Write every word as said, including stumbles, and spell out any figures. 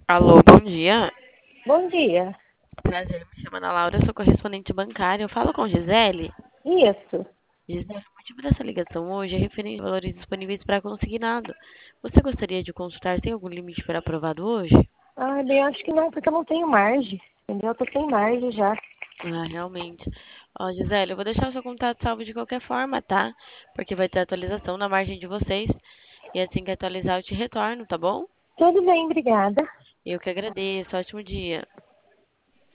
Alô, bom dia. Bom dia. Prazer, me chamo Ana Laura, eu sou correspondente bancária. Eu falo com Gisele. Isso. Gisele, o motivo dessa ligação hoje é referente aos valores disponíveis para consignado. Você gostaria de consultar se tem algum limite para aprovado hoje? Ah, bem, acho que não, porque eu não tenho margem. Entendeu? Eu tô sem margem já. Ah, realmente. Ó, Gisele, eu vou deixar o seu contato salvo de qualquer forma, tá? Porque vai ter atualização na margem de vocês. E assim que atualizar, eu te retorno, tá bom? Tudo bem, obrigada. Eu que agradeço. Ótimo dia.